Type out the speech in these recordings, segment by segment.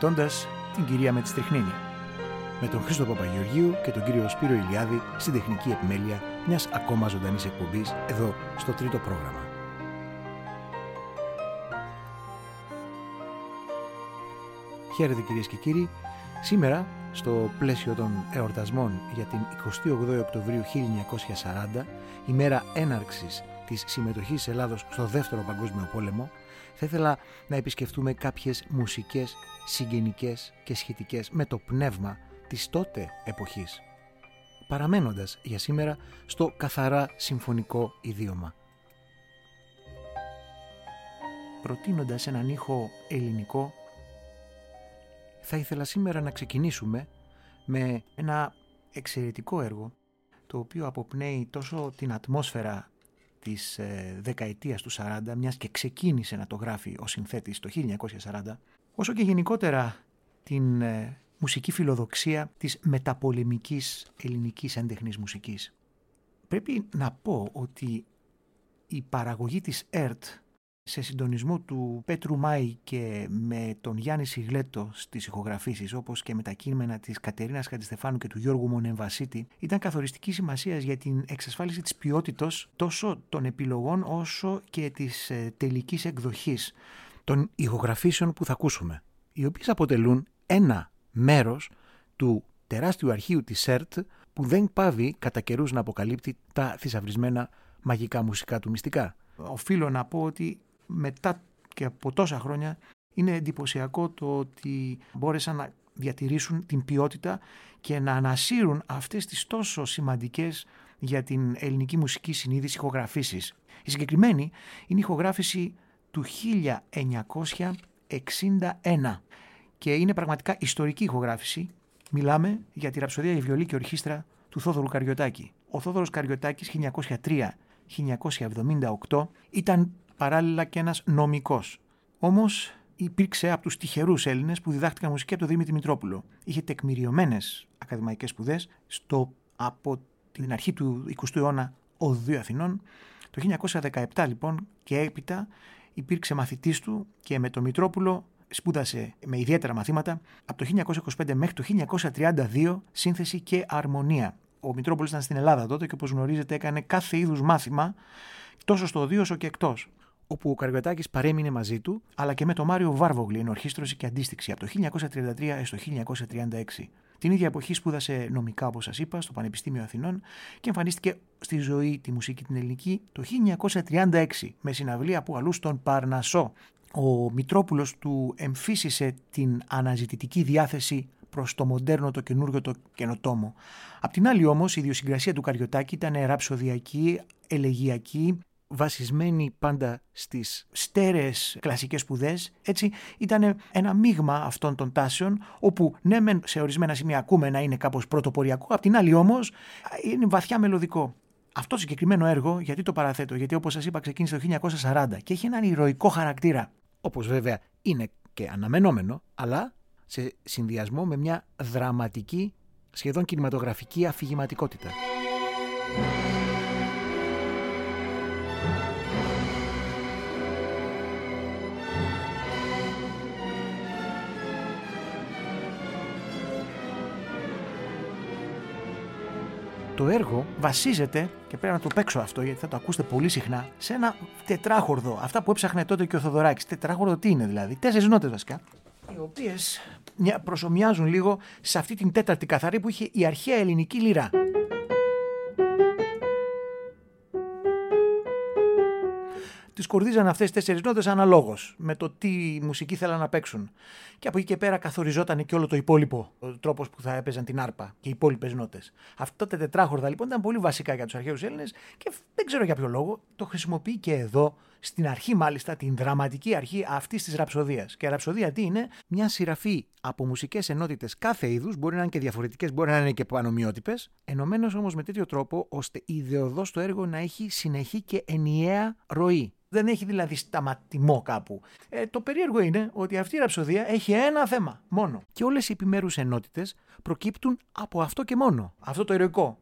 χαιρετώντας την κυρία Μετστριχνίνη, με τον Χρήστο Παπαγεωργίου και τον κύριο Σπύρο Ηλιάδη στην τεχνική επιμέλεια μιας ακόμα ζωντανής εκπομπής εδώ στο τρίτο πρόγραμμα. Χαίρετε κυρίες και κύριοι. Σήμερα, στο πλαίσιο των εορτασμών για την 28η Οκτωβρίου 1940, ημέρα έναρξης της συμμετοχής της Ελλάδος στο Δεύτερο Παγκόσμιο Πόλεμο, θα ήθελα να επισκεφτούμε κάποιες μουσικές συγγενικές και σχετικές με το πνεύμα της τότε εποχής, παραμένοντας για σήμερα στο καθαρά συμφωνικό ιδίωμα. Προτείνοντας έναν ήχο ελληνικό, θα ήθελα σήμερα να ξεκινήσουμε με ένα εξαιρετικό έργο, το οποίο αποπνέει τόσο την ατμόσφαιρα της δεκαετίας του 40, μιας και ξεκίνησε να το γράφει ο συνθέτης το 1940, όσο και γενικότερα την μουσική φιλοδοξία της μεταπολεμικής ελληνικής έντεχνης μουσικής. Πρέπει να πω ότι η παραγωγή της ΕΡΤ σε συντονισμό του Πέτρου Μάη και με τον Γιάννη Σιγλέτο στις ηχογραφήσεις, όπως και με τα κείμενα της Κατερίνας Χατζηστεφάνου και του Γιώργου Μονεμβασίτη, ήταν καθοριστική σημασίας για την εξασφάλιση της ποιότητας τόσο των επιλογών όσο και της τελικής εκδοχής των ηχογραφήσεων που θα ακούσουμε, οι οποίες αποτελούν ένα μέρος του τεράστιου αρχείου της ΕΡΤ που δεν πάβει κατά καιρούς να αποκαλύπτει τα θησαυρισμένα μαγικά μουσικά του μυστικά. Οφείλω να πω ότι μετά και από τόσα χρόνια είναι εντυπωσιακό το ότι μπόρεσαν να διατηρήσουν την ποιότητα και να ανασύρουν αυτές τις τόσο σημαντικές για την ελληνική μουσική συνείδηση ηχογραφήσεις. Η συγκεκριμένη είναι η ηχογράφηση του 1961 και είναι πραγματικά ιστορική ηχογράφηση. Μιλάμε για τη ραψοδία για βιολί και ορχήστρα του Θόδωρου Καριωτάκη. Ο Θόδωρος Καριωτάκης 1903-1978 ήταν παράλληλα και ένας νομικός. Όμως υπήρξε από τους τυχερούς Έλληνες που διδάχτηκαν μουσική από τον Δημήτρη Μητρόπουλο. Είχε τεκμηριωμένες ακαδημαϊκές σπουδές από την αρχή του 20ου αιώνα Οδείο Αθηνών. Το 1917 λοιπόν και έπειτα υπήρξε μαθητής του και με τον Μητρόπουλο σπούδασε με ιδιαίτερα μαθήματα από το 1925 μέχρι το 1932 σύνθεση και αρμονία. Ο Μητρόπουλος ήταν στην Ελλάδα τότε και όπως γνωρίζετε έκανε κάθε είδους μάθημα τόσο στο οδείο όσο και εκτός, όπου ο Καριωτάκης παρέμεινε μαζί του, αλλά και με τον Μάριο Βάρβογλη, ενορχήστρωση και αντίστοιξη από το 1933 έως το 1936. Την ίδια εποχή σπούδασε νομικά, όπως σας είπα, στο Πανεπιστήμιο Αθηνών και εμφανίστηκε στη ζωή τη μουσική την ελληνική το 1936 με συναυλία από αλλού στον Παρνασσό. Ο Μητρόπουλος του εμφύσισε την αναζητητική διάθεση προς το μοντέρνο, το καινούργιο, το καινοτόμο. Απ' την άλλη όμως η ιδιοσυγκρασία του Καριωτάκη ήταν ραψοδιακή, ελεγιακή, βασισμένη πάντα στις στέρεες κλασικές σπουδές. Έτσι ήταν ένα μείγμα αυτών των τάσεων, όπου ναι μεν σε ορισμένα σημεία ακούμε να είναι κάπως πρωτοποριακό, απ' την άλλη όμως είναι βαθιά μελωδικό. Αυτό το συγκεκριμένο έργο, γιατί το παραθέτω, γιατί όπως σας είπα ξεκίνησε το 1940 και έχει έναν ηρωικό χαρακτήρα, όπως βέβαια είναι και αναμενόμενο, αλλά σε συνδυασμό με μια δραματική, σχεδόν κινηματογραφική αφηγηματικότητα. Το έργο βασίζεται, και πρέπει να το παίξω αυτό γιατί θα το ακούσετε πολύ συχνά, σε ένα τετράχορδο. Αυτά που έψαχνε τότε και ο Θοδωράκης. Τετράχορδο τι είναι δηλαδή? 4 νότες βασικά, οι οποίες προσομοιάζουν λίγο σε αυτή την τέταρτη καθαρή που είχε η αρχαία ελληνική λυρά. Τις κορδίζαν αυτές τις 4 νότες αναλόγως με το τι μουσική θέλαν να παίξουν. Και από εκεί και πέρα καθοριζόταν και όλο το υπόλοιπο, ο τρόπος που θα έπαιζαν την άρπα και οι υπόλοιπες νότες. Αυτά τα τετράχορδα λοιπόν ήταν πολύ βασικά για τους αρχαίους Έλληνες και δεν ξέρω για ποιο λόγο το χρησιμοποιεί και εδώ, στην αρχή μάλιστα, την δραματική αρχή αυτής της ραψοδίας. Και η ραψοδία τι είναι? Μια σειραφή από μουσικές ενότητες κάθε είδους, μπορεί να είναι και διαφορετικές, μπορεί να είναι και πανομοιότυπες, ενωμένες όμως με τέτοιο τρόπο ώστε ιδεωδώς το έργο να έχει συνεχή και ενιαία ροή. Δεν έχει δηλαδή σταματημό κάπου. Το περίεργο είναι ότι αυτή η ραψοδία έχει ένα θέμα μόνο. Και όλες οι επιμέρους ενότητες προκύπτουν από αυτό και μόνο. Αυτό το ηρωικό.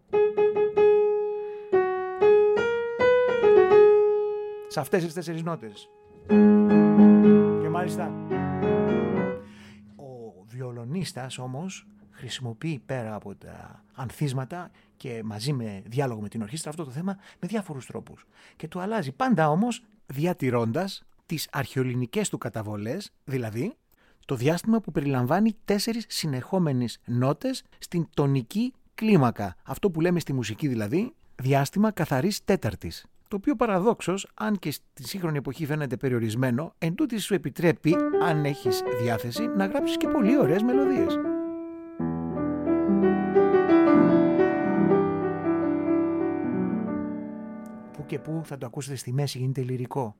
Σε αυτές τις 4 νότες. Και μάλιστα ο βιολονίστας όμως χρησιμοποιεί πέρα από τα ανθίσματα και μαζί με διάλογο με την ορχήστρα αυτό το θέμα με διάφορους τρόπους. Και το αλλάζει πάντα όμως διατηρώντας τις αρχαιοελληνικές του καταβολές, δηλαδή το διάστημα που περιλαμβάνει 4 συνεχόμενες νότες στην τονική κλίμακα. Αυτό που λέμε στη μουσική δηλαδή διάστημα καθαρής τέταρτης. Το οποίο παραδόξως, αν και στη σύγχρονη εποχή φαίνεται περιορισμένο, εντούτοις σου επιτρέπει, αν έχεις διάθεση, να γράψεις και πολύ ωραίες μελωδίες. Που και που θα το ακούσετε στη μέση, γίνεται λυρικό.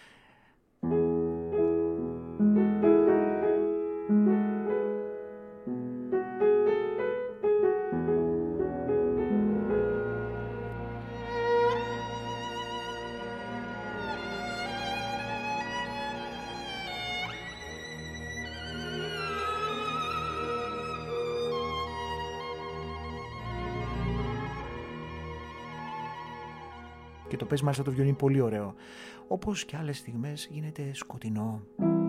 Και το παίζει μάλιστα το βιολίνι πολύ ωραίο. Όπως και άλλες στιγμές γίνεται σκοτεινό.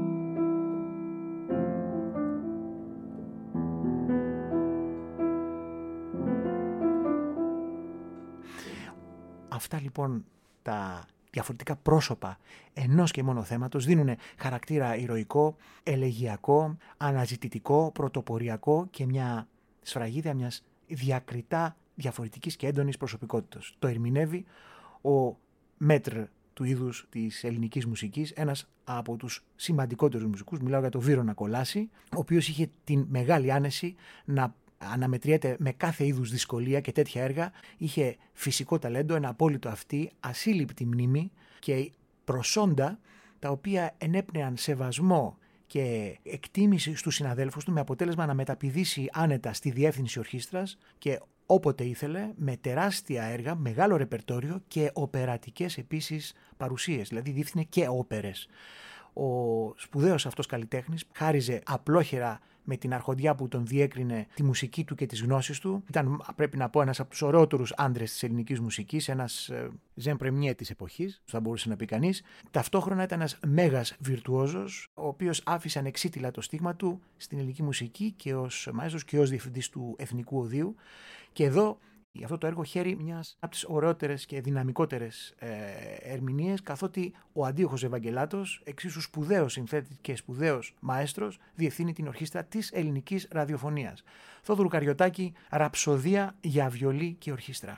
Αυτά λοιπόν τα διαφορετικά πρόσωπα ενός και μόνο θέματος δίνουν χαρακτήρα ηρωικό, ελεγγυακό, αναζητητικό, πρωτοποριακό και μια σφραγίδα μιας διακριτά διαφορετικής και έντονης προσωπικότητας. Το ερμηνεύει ο μέτρ του είδους της ελληνικής μουσικής, ένας από τους σημαντικότερους μουσικούς, μιλάω για τον Βύρωνα Κολάση, ο οποίος είχε την μεγάλη άνεση να αναμετριέται με κάθε είδους δυσκολία και τέτοια έργα, είχε φυσικό ταλέντο, ένα απόλυτο αυτή, ασύλληπτη μνήμη και προσόντα τα οποία ενέπνεαν σεβασμό και εκτίμηση στους συναδέλφους του με αποτέλεσμα να μεταπηδήσει άνετα στη διεύθυνση ορχήστρας και όποτε ήθελε, με τεράστια έργα, μεγάλο ρεπερτόριο και οπερατικές επίσης παρουσίες, δηλαδή διεύθυνε και όπερες. Ο σπουδαίος αυτός καλλιτέχνης χάριζε απλόχερα με την αρχοντιά που τον διέκρινε τη μουσική του και τις γνώσεις του. Ήταν, πρέπει να πω, ένας από τους ωραιότερους άντρες της ελληνικής μουσικής, ένας Ζεν Πρεμιέ της εποχής, θα μπορούσε να πει κανείς. Ταυτόχρονα ήταν ένας μέγας βιρτουόζος, ο οποίος άφησε ανεξίτηλα το στίγμα του στην ελληνική μουσική και ως μαέστρος και ως διευθυντής του Εθνικού Οδείου. Και εδώ αυτό το έργο χαίρει μιας από τις ωραιότερες και δυναμικότερες ερμηνείες, καθότι ο Αντίοχος Ευαγγελάτος, εξίσου σπουδαίος συνθέτης και σπουδαίος μαέστρος, διευθύνει την ορχήστρα της ελληνικής ραδιοφωνίας. Θόδωρου Καριωτάκη, ραψοδία για βιολί και ορχήστρα.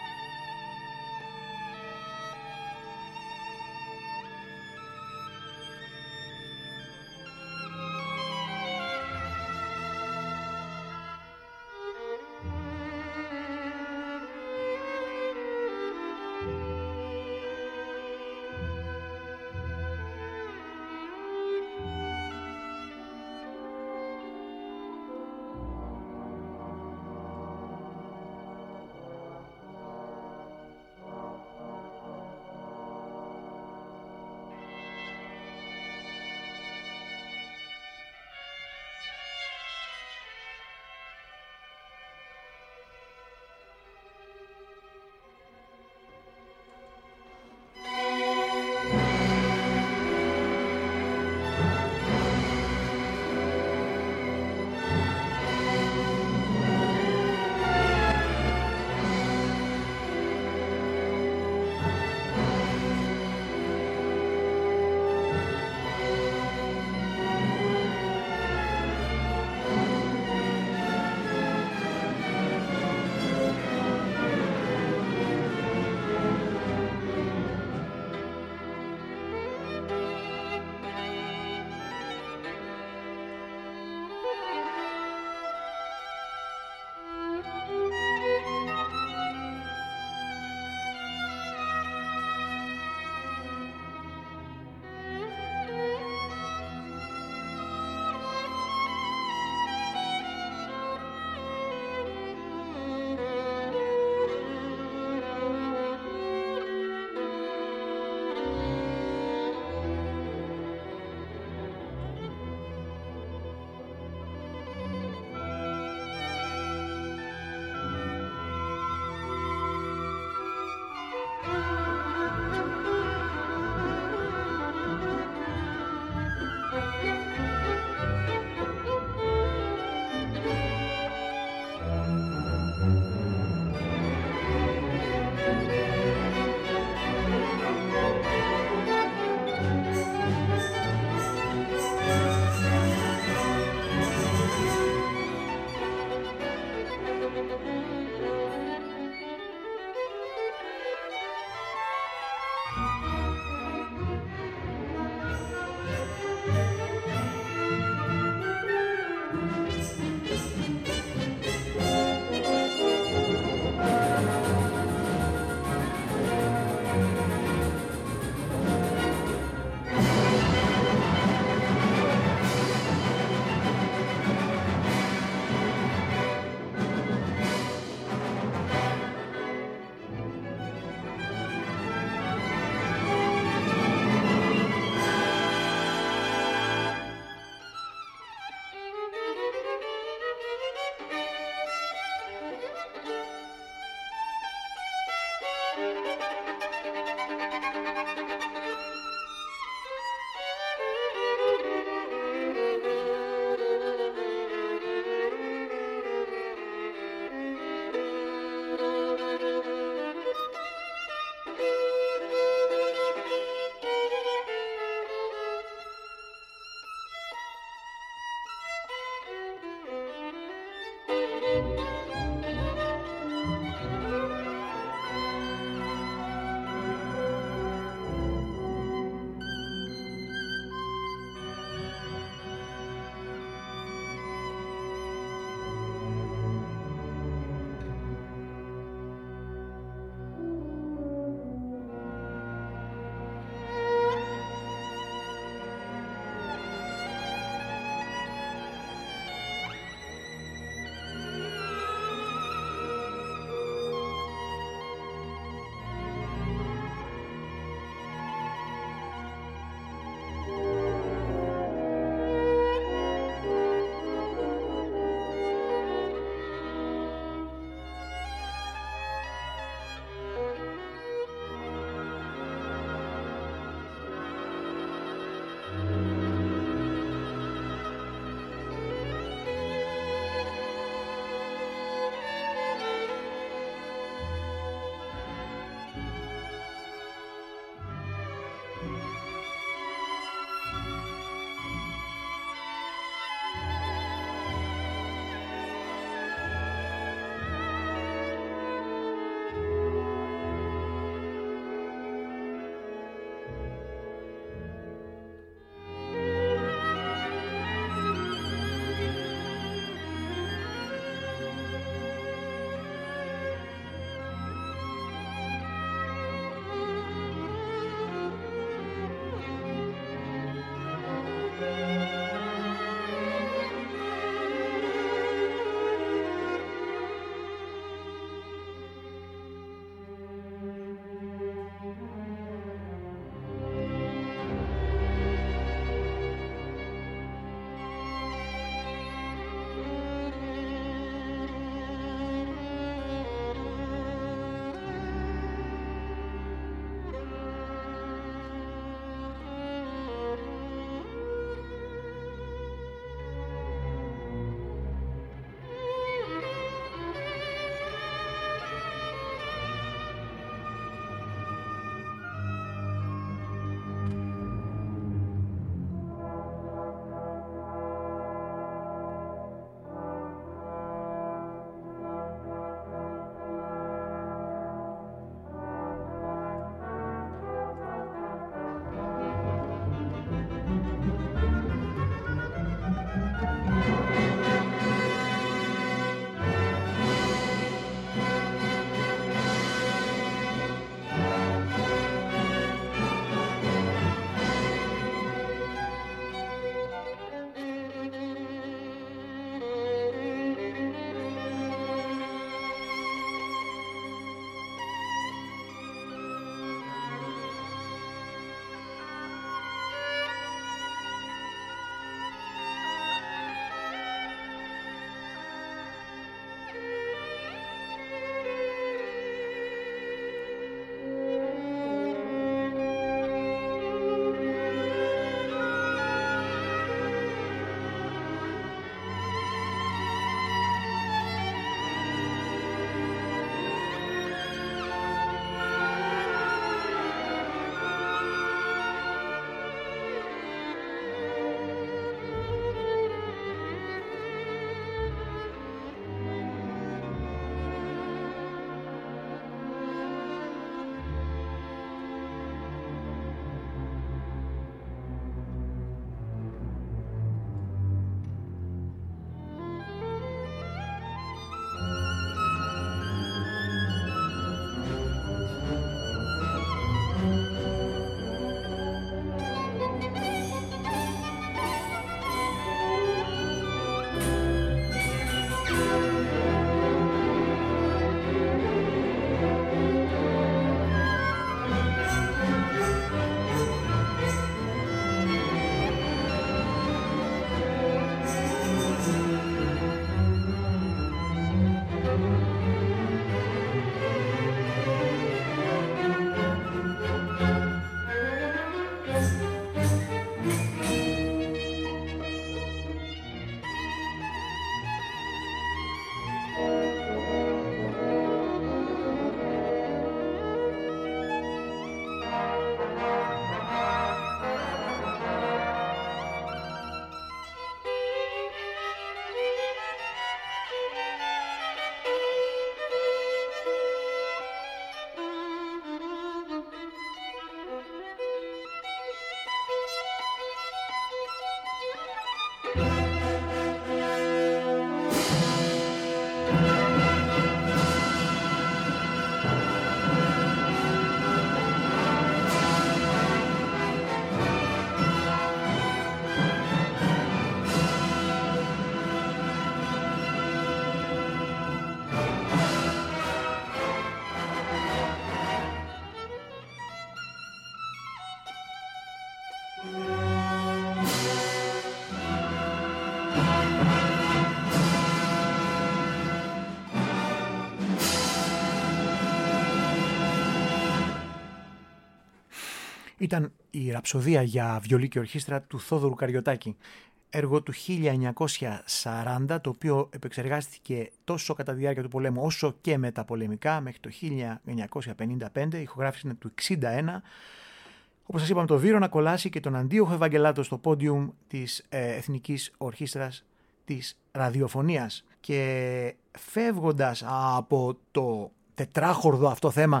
Ήταν η ραψοδία για βιολί και ορχήστρα του Θόδωρου Καριωτάκη. Έργο του 1940, το οποίο επεξεργάστηκε τόσο κατά τη διάρκεια του πολέμου όσο και μεταπολεμικά μέχρι το 1955, η ηχογράφηση είναι του 1961. Όπως σας είπαμε, το Βύρωνα Κολάση και τον Αντίοχο Ευαγγελάτο στο πόντιουμ της Εθνικής Ορχήστρας της Ραδιοφωνίας. Και φεύγοντας από το τετράχορδο αυτό θέμα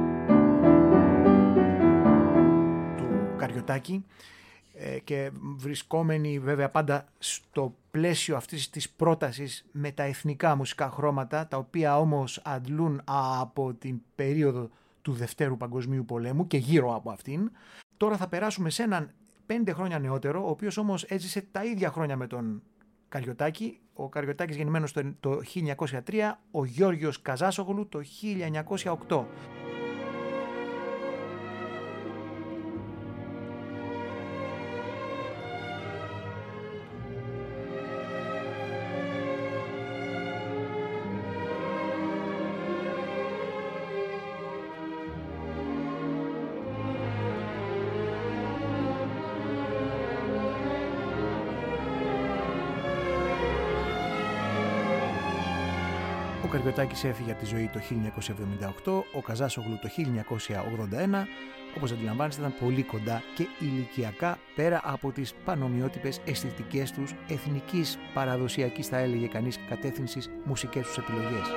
του Καριωτάκη, και βρισκόμενοι βέβαια πάντα στο πλαίσιο αυτής της πρότασης με τα εθνικά μουσικά χρώματα, τα οποία όμως αντλούν από την περίοδο του Δευτέρου Παγκοσμίου Πολέμου και γύρω από αυτήν. Τώρα θα περάσουμε σε έναν 5 χρόνια νεότερο, ο οποίος όμως έζησε τα ίδια χρόνια με τον Καριωτάκη. Ο Καριωτάκης γεννημένος το 1903, ο Γιώργος Καζάσογλου το 1908. Ο Καριωτάκης έφυγε από τη ζωή το 1978, ο Καζάσογλου το 1981. Όπως αντιλαμβάνεστε, ήταν πολύ κοντά και ηλικιακά, πέρα από τις πανομοιότυπες αισθητικές τους, εθνικής, παραδοσιακής θα έλεγε κανείς, κατεύθυνσης μουσικές τους επιλογές.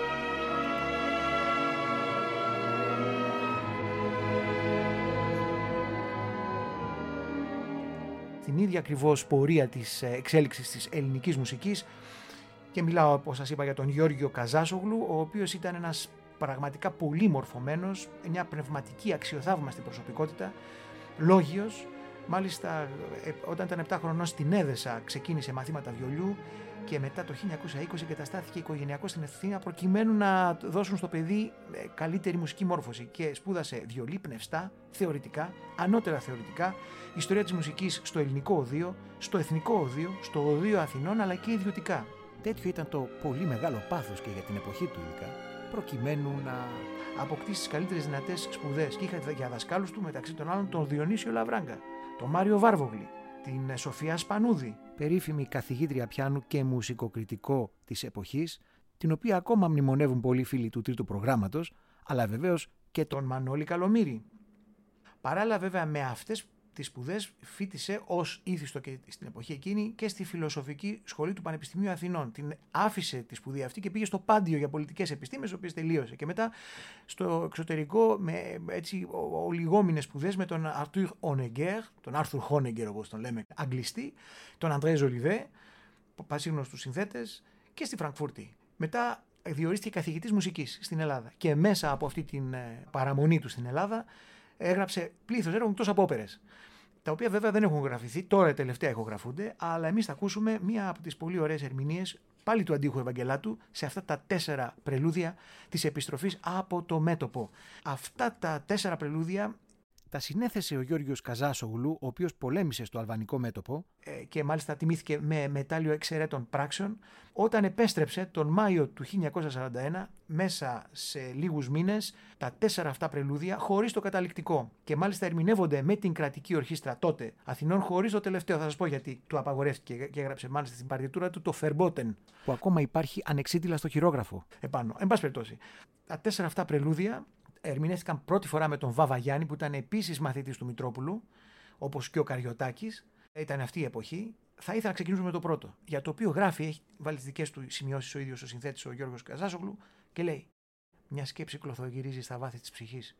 Την ίδια ακριβώς πορεία της εξέλιξης της ελληνικής μουσικής, και μιλάω, όπως σας είπα, για τον Γιώργιο Καζάσογλου, ο οποίος ήταν ένας πραγματικά πολύ μορφωμένος, μια πνευματική αξιοθαύμαστη προσωπικότητα, λόγιος. Μάλιστα, όταν ήταν 7 χρονών στην Έδεσα ξεκίνησε μαθήματα βιολιού και μετά το 1920 εγκαταστάθηκε οικογενειακώς στην Αθήνα προκειμένου να δώσουν στο παιδί καλύτερη μουσική μόρφωση και σπούδασε βιολί, πνευστά, θεωρητικά, ανώτερα θεωρητικά, ιστορία της μουσικής στο Ελληνικό Οδείο, στο Εθνικό Οδείο, στο Οδείο Αθηνών, αλλά και ιδιωτικά. Τέτοιο ήταν το πολύ μεγάλο πάθος και για την εποχή του ειδικά, προκειμένου να αποκτήσει τις καλύτερες δυνατές σπουδές. Και είχα για δασκάλους του μεταξύ των άλλων τον Διονύσιο Λαβράγκα, τον Μάριο Βάρβογλη, την Σοφία Σπανούδη, περίφημη καθηγήτρια πιάνου και μουσικοκριτικό της εποχής, την οποία ακόμα μνημονεύουν πολλοί φίλοι του τρίτου προγράμματος, αλλά βεβαίως και τον Μανώλη Καλομήρη. Παράλληλα βέβαια με αυτές τις σπουδές φοίτησε ως ήθιστο και στην εποχή εκείνη και στη Φιλοσοφική Σχολή του Πανεπιστημίου Αθηνών. Την άφησε τη σπουδή αυτή και πήγε στο Πάντιο για πολιτικές επιστήμες, οποίες τελείωσε. Και μετά στο εξωτερικό με έτσι ολιγόμινες σπουδές με τον Αρτούρ Ονεγκέρ, τον Άρθουρ Χόνεγκερ όπως τον λέμε αγγλιστή, τον Αντρέ Ζολιβέ, πασίγνωστους συνθέτες, και στη Φραγκφούρτη. Μετά διορίστηκε καθηγητής μουσικής στην Ελλάδα και μέσα από αυτή την παραμονή του στην Ελλάδα έγραψε πλήθος έργων εκτός από όπερες, τα οποία βέβαια δεν έχουν γραφηθεί, τώρα τελευταία ηχογραφούνται, αλλά εμείς θα ακούσουμε μία από τις πολύ ωραίες ερμηνείες πάλι του Αντίοχου Ευαγγελάτου σε αυτά τα 4 πρελούδια της επιστροφής από το μέτωπο. Αυτά τα 4 πρελούδια τα συνέθεσε ο Γιώργος Καζάσογλου, ο οποίος πολέμησε στο αλβανικό μέτωπο και μάλιστα τιμήθηκε με μετάλλιο εξαιρέτων πράξεων, όταν επέστρεψε τον Μάιο του 1941, μέσα σε λίγους μήνες, τα 4 αυτά πρελούδια χωρίς το καταληκτικό. Και μάλιστα ερμηνεύονται με την κρατική ορχήστρα τότε Αθηνών, χωρίς το τελευταίο. Θα σας πω γιατί του απαγορεύτηκε και έγραψε μάλιστα στην παρτιτούρα του το Φερμπότεν, που ακόμα υπάρχει ανεξίτηλα στο χειρόγραφο επάνω. Εν πάση περιπτώσει, τα 4 αυτά πρελούδια ερμηνεύτηκαν πρώτη φορά με τον Βάβα Γιάννη, που ήταν επίσης μαθητής του Μητρόπουλου, όπως και ο Καριωτάκης. Ήταν αυτή η εποχή. Θα ήθελα να ξεκινήσουμε με το πρώτο, για το οποίο γράφει, έχει βάλει τις δικές του σημειώσεις ο ίδιος ο συνθέτης, ο Γιώργος Καζάσογλου, και λέει: «Μια σκέψη κλωθογυρίζει στα βάθη της ψυχής,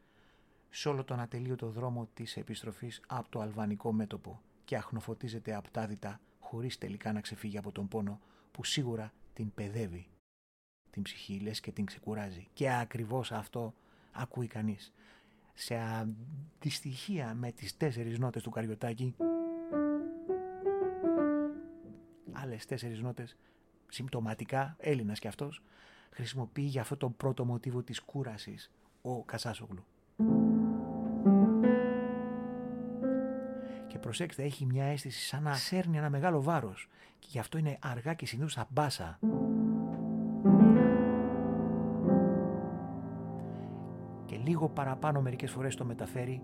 σε όλο τον ατελείωτο δρόμο της επιστροφής από το αλβανικό μέτωπο, και αχνοφωτίζεται απτάδυτα, χωρίς τελικά να ξεφύγει από τον πόνο που σίγουρα την παιδεύει την ψυχή, λες και την ξεκουράζει». Και ακριβώς αυτό ακούει κανείς. Σε αντιστοιχεία με τις 4 νότες του Καριωτάκη, άλλες 4 νότες, συμπτωματικά, Έλληνας κι αυτός, χρησιμοποιεί για αυτό το πρώτο μοτίβο της κούρασης ο Καζάσογλου. Και προσέξτε, έχει μια αίσθηση σαν να σέρνει ένα μεγάλο βάρος και γι' αυτό είναι αργά και συνήθως στα μπάσα. Και λίγο παραπάνω μερικές φορές το μεταφέρει.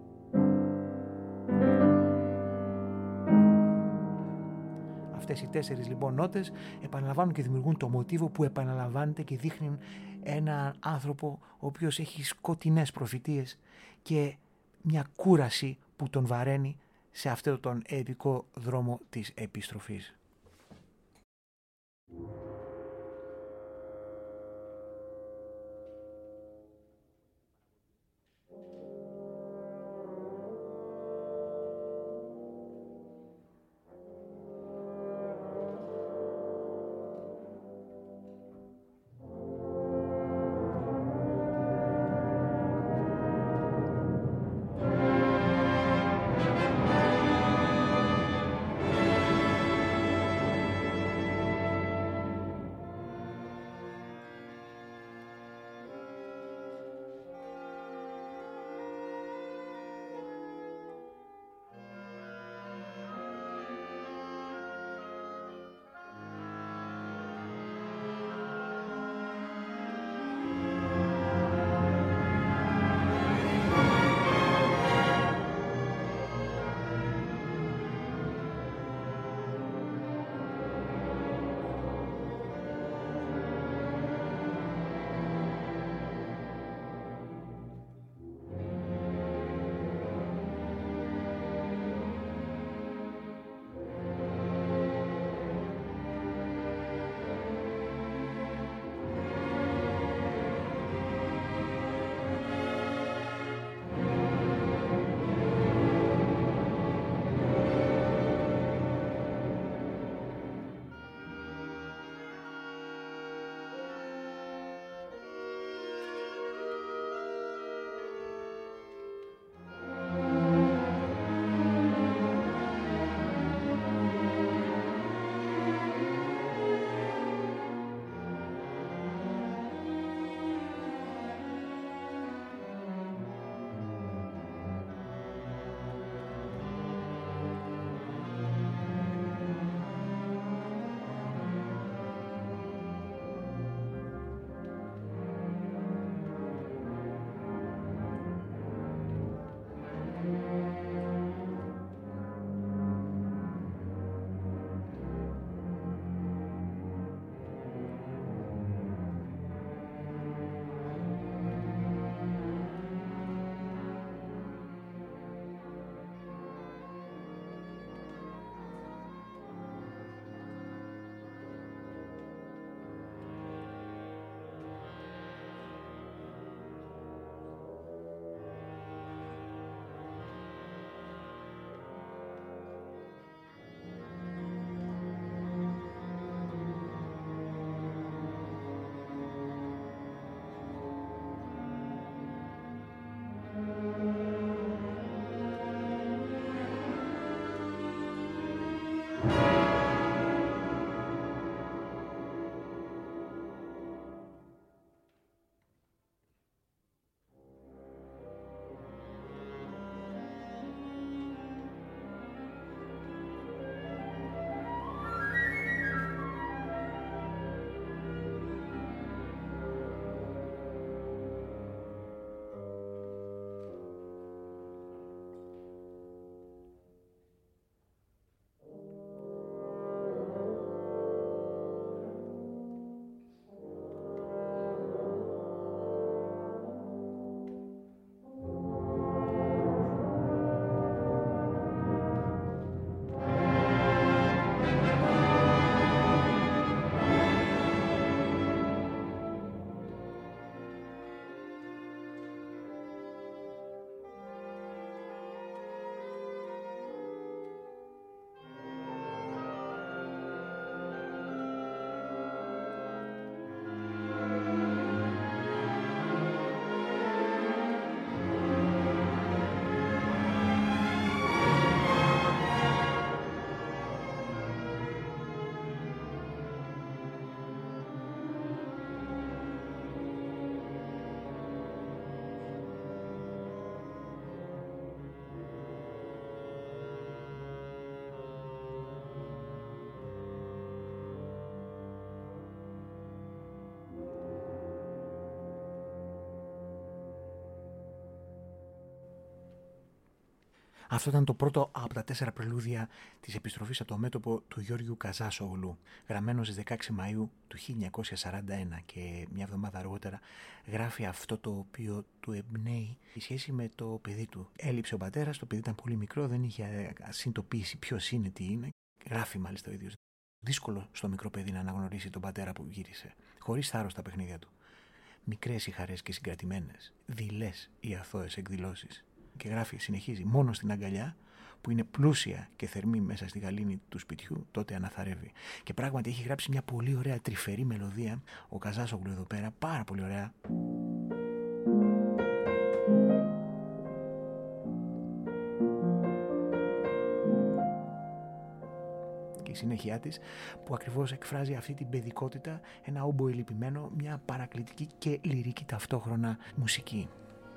Αυτές οι 4 λοιπόν νότες επαναλαμβάνουν και δημιουργούν το μοτίβο που επαναλαμβάνεται και δείχνουν έναν άνθρωπο ο οποίος έχει σκοτεινές προφητείες και μια κούραση που τον βαραίνει σε αυτόν τον επικό δρόμο της επιστροφής. Αυτό ήταν το πρώτο από τα 4 πρελούδια της επιστροφής από το μέτωπο του Γιώργιου Καζάσογλου, γραμμένο στις 16 Μαΐου του 1941, και μια εβδομάδα αργότερα γράφει αυτό το οποίο του εμπνέει η σχέση με το παιδί του. Έλειψε ο πατέρας, το παιδί ήταν πολύ μικρό, δεν είχε συνειδητοποιήσει ποιος είναι, τι είναι. Γράφει μάλιστα ο ίδιος. Δύσκολο στο μικρό παιδί να αναγνωρίσει τον πατέρα που γύρισε, χωρίς θάρρος στα παιχνίδια του. Μικρές οι χαρές και συγκρατημένες, δειλές οι αθώες εκδηλώσεις. Και γράφει, συνεχίζει, μόνο στην αγκαλιά που είναι πλούσια και θερμή μέσα στη γαλήνη του σπιτιού, τότε αναθαρεύει. Και πράγματι έχει γράψει μια πολύ ωραία τρυφερή μελωδία ο Καζάσογλου εδώ πέρα, πάρα πολύ ωραία. Και η συνέχεια της που ακριβώς εκφράζει αυτή την παιδικότητα, ένα όμποε λυπημένο, μια παρακλητική και λυρική ταυτόχρονα μουσική.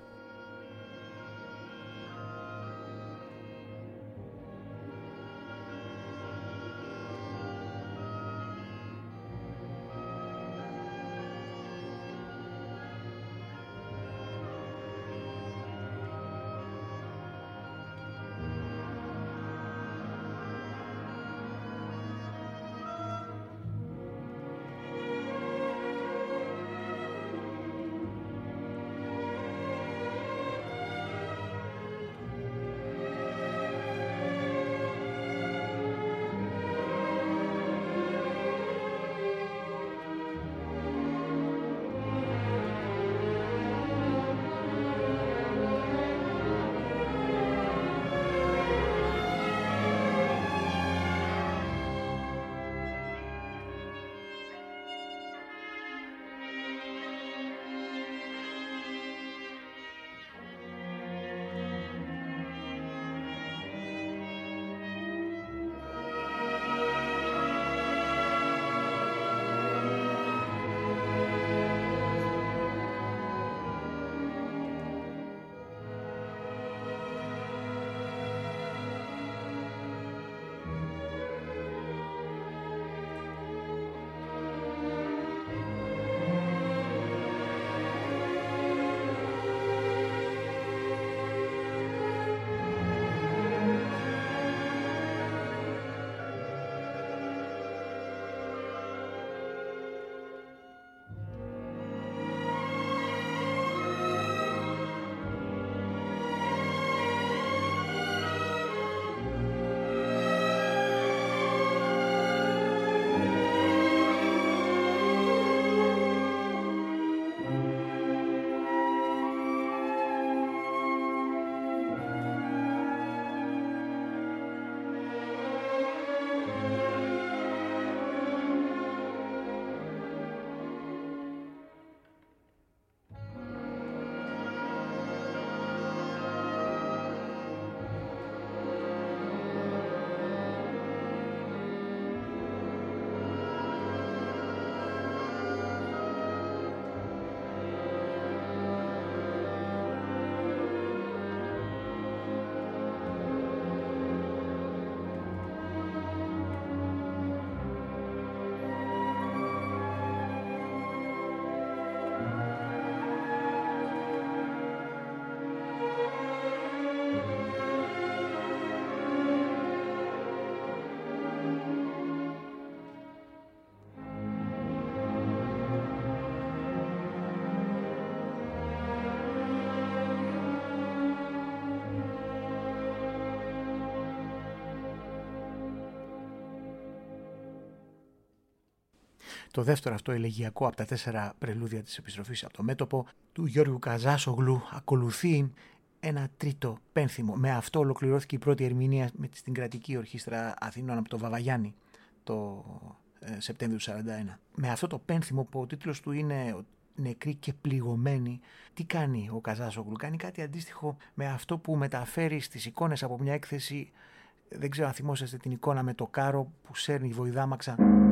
Το δεύτερο αυτό ελεγγυακό από τα 4 πρελούδια της επιστροφής από το μέτωπο του Γιώργου Καζάσογλου ακολουθεί ένα τρίτο πένθυμο. Με αυτό ολοκληρώθηκε η πρώτη ερμηνεία στην κρατική ορχήστρα Αθηνών από το Βαβαγιάννη το Σεπτέμβριο του 1941. Με αυτό το πένθυμο που ο τίτλος του είναι «Νεκροί και πληγωμένοι», τι κάνει ο Καζάσογλου? Κάνει κάτι αντίστοιχο με αυτό που μεταφέρει στις εικόνες από μια έκθεση. Δεν ξέρω αν θυμόσαστε την εικόνα με το κάρο που σέρνει η βοηδάμαξα.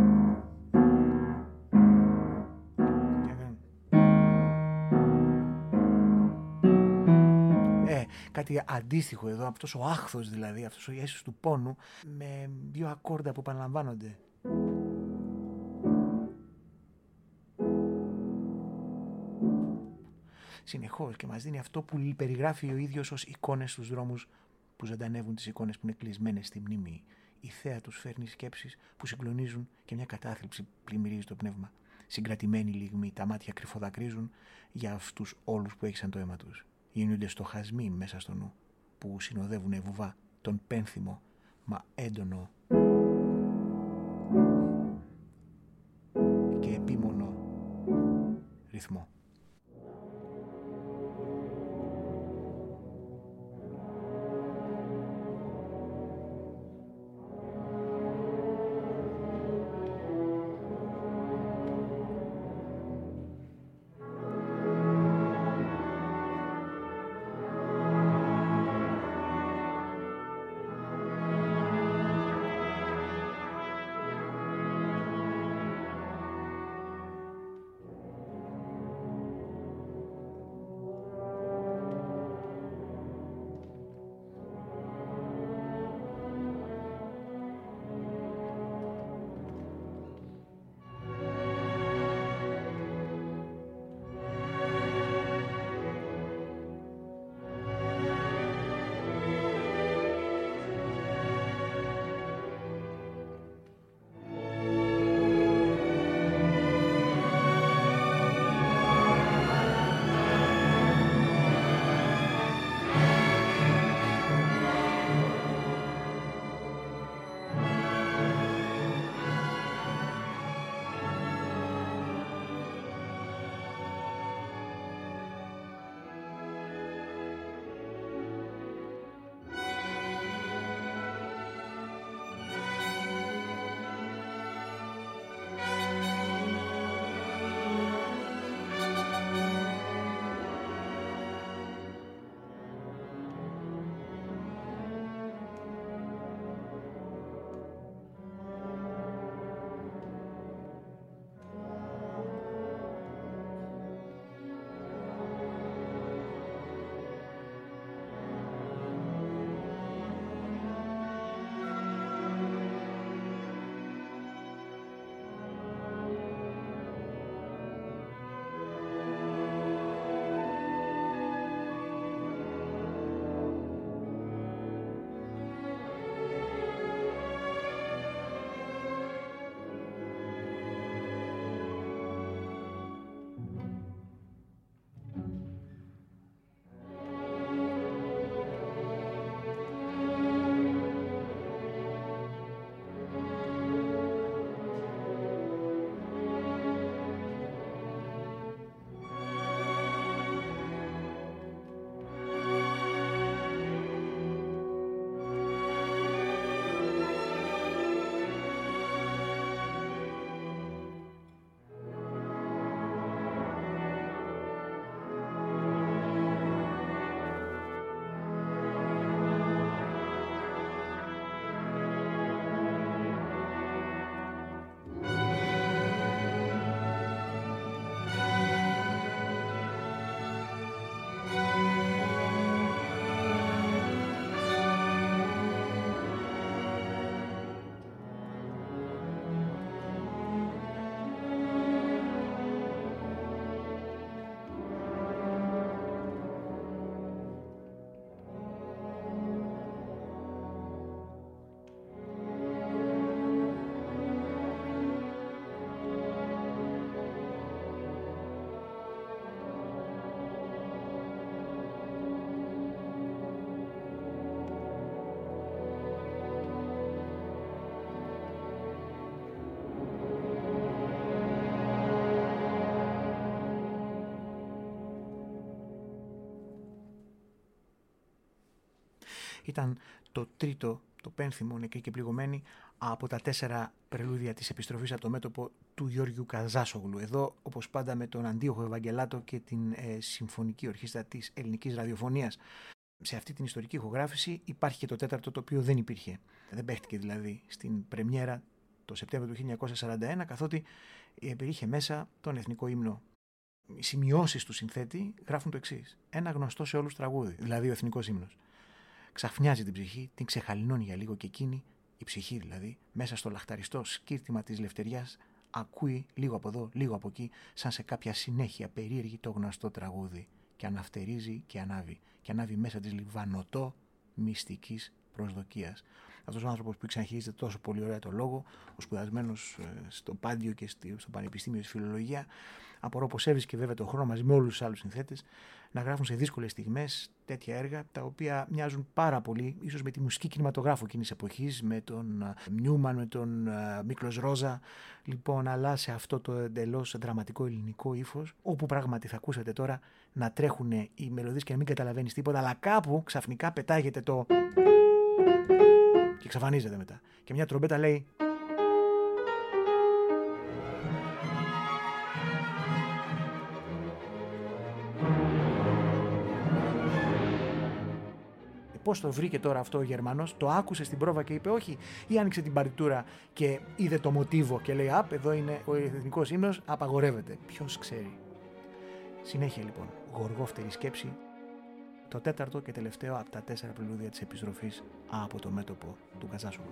Κάτι αντίστοιχο εδώ, αυτός ο άχθος δηλαδή, αυτός ο έσος του πόνου, με 2 ακόρντα που επαναλαμβάνονται. Συνεχώς, και μας δίνει αυτό που περιγράφει ο ίδιος ως εικόνες στους δρόμους που ζωντανεύουν τις εικόνες που είναι κλεισμένες στη μνήμη. Η θέα τους φέρνει σκέψεις που συγκλονίζουν και μια κατάθλιψη πλημμυρίζει το πνεύμα. Συγκρατημένοι λιγμοί, τα μάτια κρυφοδακρίζουν για αυτούς όλους που έχισαν το αίμα τους. Γίνονται στοχασμοί μέσα στο νου που συνοδεύουν βουβά τον πένθυμο μα έντονο και επίμονο ρυθμό. Ήταν το τρίτο, το πένθυμο Νεκροί και Πληγωμένοι από τα 4 πρελούδια της επιστροφής από το μέτωπο του Γιώργιου Καζάσογλου. Εδώ, όπως πάντα, με τον Αντίοχο Ευαγγελάτο και την Συμφωνική Ορχήστρα της Ελληνικής Ραδιοφωνίας. Σε αυτή την ιστορική ηχογράφηση υπάρχει και το τέταρτο, το οποίο δεν υπήρχε. Δεν παίχτηκε δηλαδή στην πρεμιέρα το Σεπτέμβριο του 1941, καθότι περιείχε μέσα τον εθνικό ύμνο. Οι σημειώσεις του συνθέτη γράφουν το εξής: ένα γνωστό σε όλους τραγούδι, δηλαδή ο εθνικός ύμνος. Ξαφνιάζει την ψυχή, την ξεχαλινώνει για λίγο και εκείνη, η ψυχή δηλαδή, μέσα στο λαχταριστό σκύρτημα της λευτεριάς, ακούει λίγο από εδώ, λίγο από εκεί, σαν σε κάποια συνέχεια περίεργη το γνωστό τραγούδι. Και αναφτερίζει και ανάβει. Και ανάβει μέσα της λιβανωτό μυστικής προσδοκίας. Αυτός ο άνθρωπος που ξαναχειρίζεται τόσο πολύ ωραία το λόγο, ο σπουδασμένος στο Πάντιο και στο Πανεπιστήμιο της Φιλολογία, απορώ πως έβρισκε βέβαια τον χρόνο μαζί με όλους τους άλλους συνθέτες να γράφουν σε δύσκολες στιγμές τέτοια έργα, τα οποία μοιάζουν πάρα πολύ, ίσως με τη μουσική κινηματογράφου εκείνης εποχής, με τον Νιούμαν, με τον Μίκλος Ρόζα, λοιπόν, αλλά σε αυτό το εντελώς δραματικό ελληνικό ύφος, όπου πράγματι θα ακούσετε τώρα να τρέχουν οι μελωδίες και να μην καταλαβαίνεις τίποτα, αλλά κάπου ξαφνικά πετάγεται το. Και εξαφανίζεται μετά. Και μια τρομπέτα λέει. Πώς το βρήκε τώρα αυτό ο Γερμανός, το άκουσε στην πρόβα και είπε όχι, ή άνοιξε την παρτιτούρα και είδε το μοτίβο και λέει απ, εδώ είναι ο εθνικός ύμνος, απαγορεύεται. Ποιος ξέρει. Συνέχεια λοιπόν, γοργόφτερη σκέψη, το τέταρτο και τελευταίο από τα 4 πρελούδια της επιστροφής από το μέτωπο του Καζάσογλου.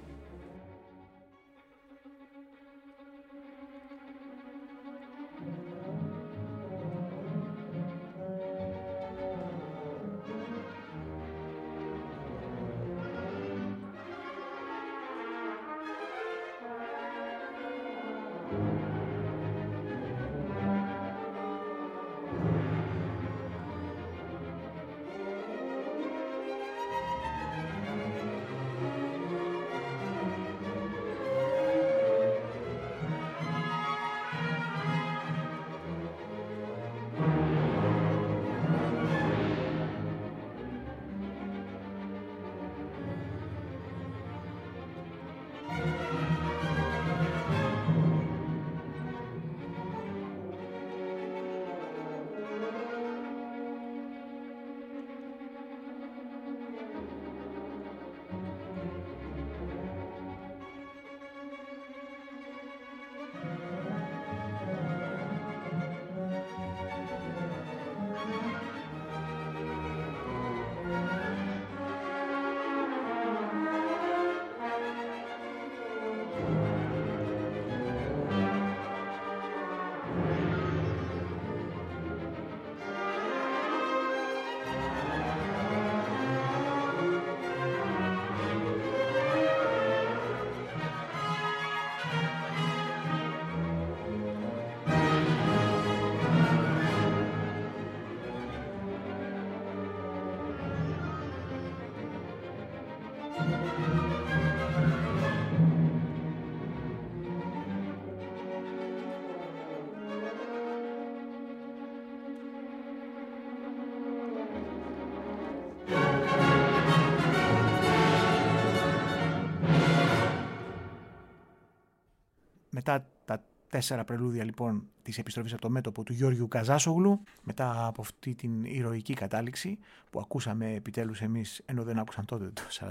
Μετά τα 4 πρελούδια λοιπόν της επιστροφής από το μέτωπο του Γιώργιου Καζάσογλου, μετά από αυτή την ηρωική κατάληξη που ακούσαμε επιτέλους εμείς, ενώ δεν άκουσαν τότε το 1941,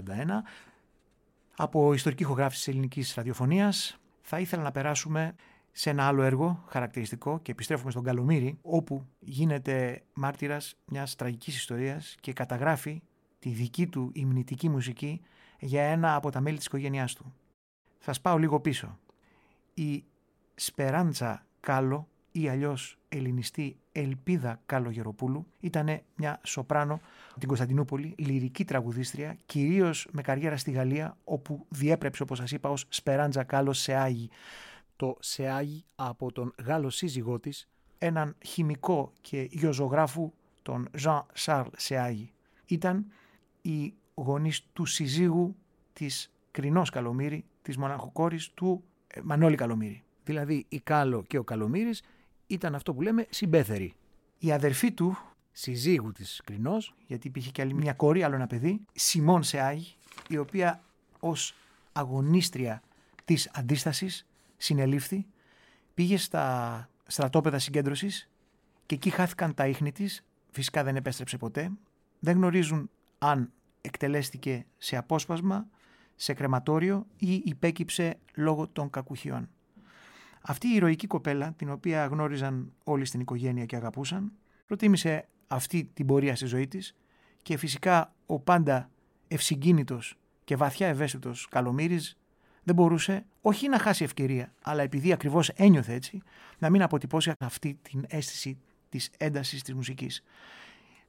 από ιστορική ηχογράφηση της ελληνικής ραδιοφωνίας, θα ήθελα να περάσουμε σε ένα άλλο έργο χαρακτηριστικό και επιστρέφουμε στον Καλομήρη, όπου γίνεται μάρτυρας μιας τραγικής ιστορίας και καταγράφει τη δική του υμνητική μουσική για ένα από τα μέλη της οικογένειάς του. Θα σπάω λίγο πίσω. Η Σπεράντζα Κάλο ή αλλιώς ελληνιστή Ελπίδα Καλογεροπούλου ήταν μια σοπράνο από την Κωνσταντινούπολη, λυρική τραγουδίστρια, κυρίως με καριέρα στη Γαλλία, όπου διέπρεψε, όπως σας είπα, ως Σπεράντζα Κάλο Σεάγι. Το Σεάγι από τον Γάλλο σύζυγό της, έναν χημικό και γεωζωγράφου, τον Jean Charles Σεάγι. Ήταν η γονής του συζύγου της Κρινός Καλομήρη, της μοναχοκόρης του Μανώλη Καλομήρη. Δηλαδή η Κάλο και ο Καλομήρης ήταν αυτό που λέμε συμπέθεροι. Η αδερφή του, συζύγου της Κρινός, γιατί υπήρχε και άλλη μια κόρη, άλλο ένα παιδί, Σιμών Σεάγι, η οποία ως αγωνίστρια της αντίστασης συνελήφθη, πήγε στα στρατόπεδα συγκέντρωσης και εκεί χάθηκαν τα ίχνη της, φυσικά δεν επέστρεψε ποτέ, δεν γνωρίζουν αν εκτελέστηκε σε απόσπασμα, σε κρεματόριο ή υπέκυψε λόγω των κακουχιών. Αυτή η ηρωική κοπέλα, την οποία γνώριζαν όλοι στην οικογένεια και αγαπούσαν, προτίμησε αυτή την πορεία στη ζωή της και φυσικά ο πάντα ευσυγκίνητος και βαθιά ευαίσθητος Καλομήρης δεν μπορούσε όχι να χάσει ευκαιρία, αλλά επειδή ακριβώς ένιωθε έτσι, να μην αποτυπώσει αυτή την αίσθηση της έντασης της μουσικής.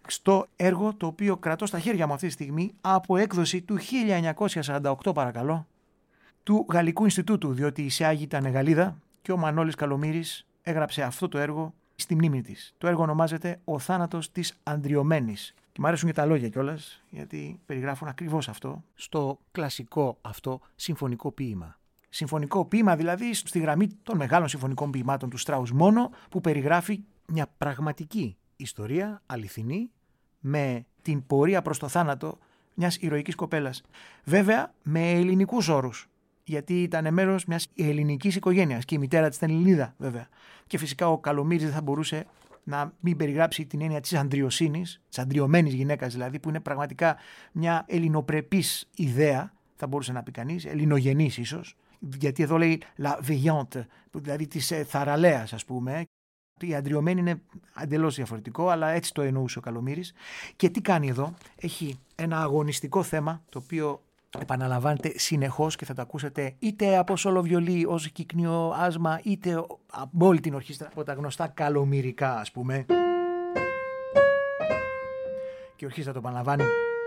στο έργο το οποίο κρατώ στα χέρια μου αυτή τη στιγμή από έκδοση του 1948 παρακαλώ, του Γαλλικού Ινστιτούτου, διότι η Σεάγη ήταν Γαλλίδα και ο Μανώλης Καλομύρης έγραψε αυτό το έργο στη μνήμη της. Το έργο ονομάζεται «Ο θάνατος της Ανδριωμένης». Και μου αρέσουν και τα λόγια κιόλας, γιατί περιγράφουν ακριβώς αυτό στο κλασικό αυτό συμφωνικό ποίημα. Συμφωνικό ποίημα δηλαδή στη γραμμή των μεγάλων συμφωνικών ποιημάτων του Στράους μόνο, που περιγράφει μια πραγματική ιστορία, αληθινή, με την πορεία προς το θάνατο μιας ηρωικής κοπέλας. Βέβαια με ελληνικούς όρους, γιατί ήταν μέρος μιας ελληνικής οικογένειας και η μητέρα της ήταν Ελληνίδα βέβαια. Και φυσικά ο Καλομύρης δεν θα μπορούσε να μην περιγράψει την έννοια της ανδριοσύνης, της ανδριωμένης γυναίκας δηλαδή, που είναι πραγματικά μια ελληνοπρεπής ιδέα, θα μπορούσε να πει κανείς, ελληνογενής ίσως, γιατί εδώ λέει la veillante, δηλαδή της θαραλέας ας πούμε. Η αντριωμένη είναι εντελώς διαφορετικό, αλλά έτσι το εννοούσε ο Καλομύρης. Και τι κάνει εδώ? Έχει ένα αγωνιστικό θέμα, το οποίο επαναλαμβάνεται συνεχώς και θα το ακούσετε είτε από σολοβιολί ως κυκνίο άσμα, είτε από όλη την ορχήστρα, από τα γνωστά καλομυρικά ας πούμε. Και η ορχήστρα το επαναλαμβάνει.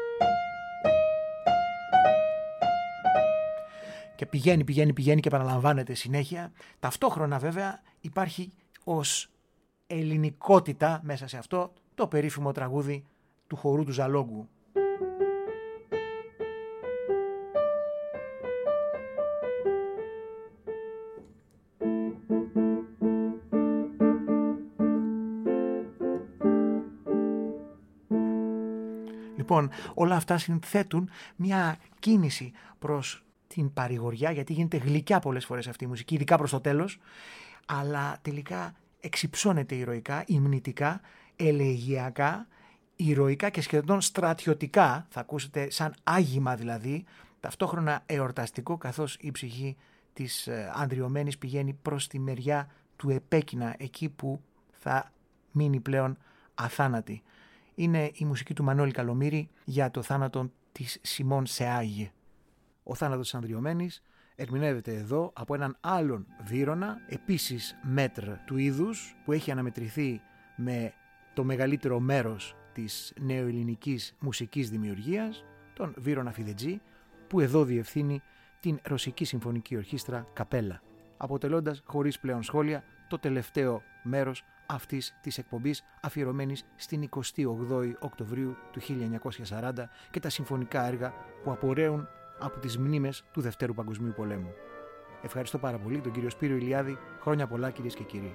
Και πηγαίνει και επαναλαμβάνεται συνέχεια. Ταυτόχρονα βέβαια υπάρχει ως ελληνικότητα μέσα σε αυτό το περίφημο τραγούδι του χορού του Ζαλόγκου. Λοιπόν, όλα αυτά συνθέτουν μια κίνηση προς την παρηγοριά, γιατί γίνεται γλυκιά πολλές φορές αυτή η μουσική, ειδικά προς το τέλος, αλλά τελικά εξυψώνεται ηρωικά, υμνητικά, ελεγειακά, ηρωικά και σχεδόν στρατιωτικά, θα ακούσετε σαν άγημα δηλαδή, ταυτόχρονα εορταστικό, καθώς η ψυχή της ανδριωμένης πηγαίνει προς τη μεριά του επέκεινα, εκεί που θα μείνει πλέον αθάνατη. Είναι η μουσική του Μανώλη Καλομύρη για το θάνατο της Σιμών Σεάγη. Ο θάνατος της Ανδριωμένης ερμηνεύεται εδώ από έναν άλλον βύρωνα, επίσης μέτρ του είδους, που έχει αναμετρηθεί με το μεγαλύτερο μέρος της νεοελληνικής μουσικής δημιουργίας, τον Βύρωνα Φιδετζή, που εδώ διευθύνει την Ρωσική Συμφωνική Ορχήστρα Καπέλα, αποτελώντας χωρίς πλέον σχόλια το τελευταίο μέρος αυτής της εκπομπής, αφιερωμένης στην 28η Οκτωβρίου του 1940 και τα συμφωνικά έργα που απορρέουν από τις μνήμες του Δευτέρου Παγκοσμίου Πολέμου. Ευχαριστώ πάρα πολύ τον κύριο Σπύρο Ηλιάδη. Χρόνια πολλά κυρίες και κύριοι.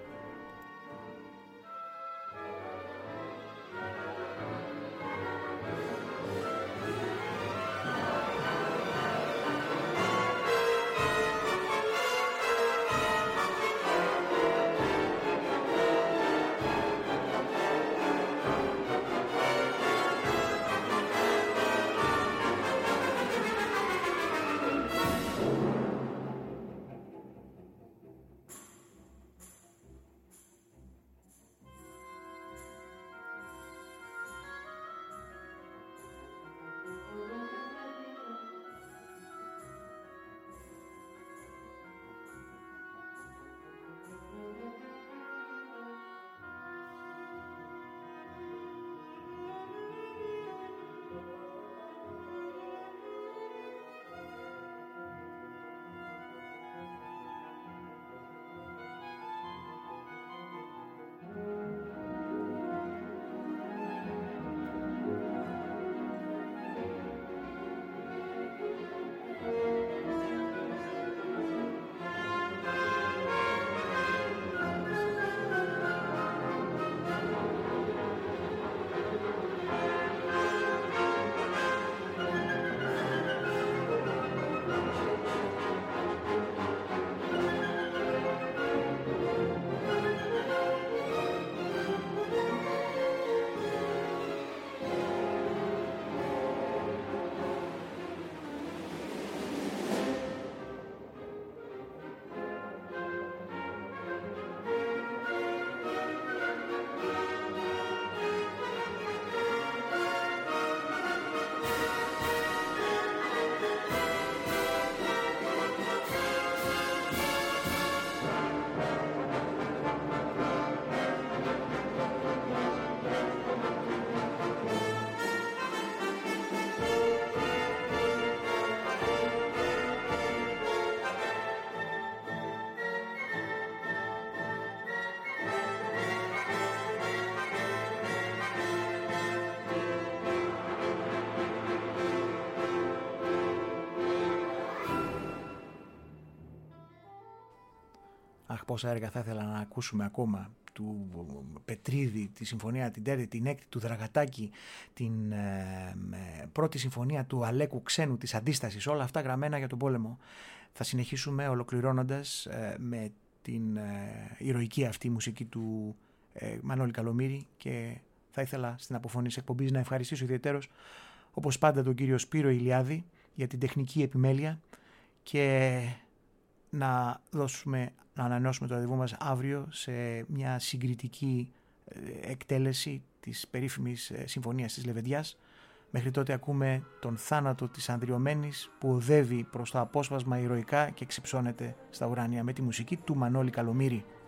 Αχ, πόσα έργα θα ήθελα να ακούσουμε ακόμα. Του Πετρίδη, τη συμφωνία την τέταρτη, την έκτη, του Δραγατάκη, την πρώτη συμφωνία του Αλέκου Ξένου, της Αντίστασης, όλα αυτά γραμμένα για τον πόλεμο. Θα συνεχίσουμε ολοκληρώνοντας με την ηρωική αυτή μουσική του Μανώλη Καλομήρη, και θα ήθελα στην αποφωνή της εκπομπής να ευχαριστήσω ιδιαιτέρως, όπως πάντα, τον κύριο Σπύρο Ηλιάδη για την τεχνική επιμέλεια, και να ανανεώσουμε το ραντεβού μας αύριο σε μια συγκριτική εκτέλεση της περίφημης συμφωνίας της Λεβεντιάς. Μέχρι τότε ακούμε τον θάνατο της Ανδριωμένης που οδεύει προς το απόσπασμα ηρωικά και ξυψώνεται στα ουράνια με τη μουσική του Μανώλη Καλομήρη.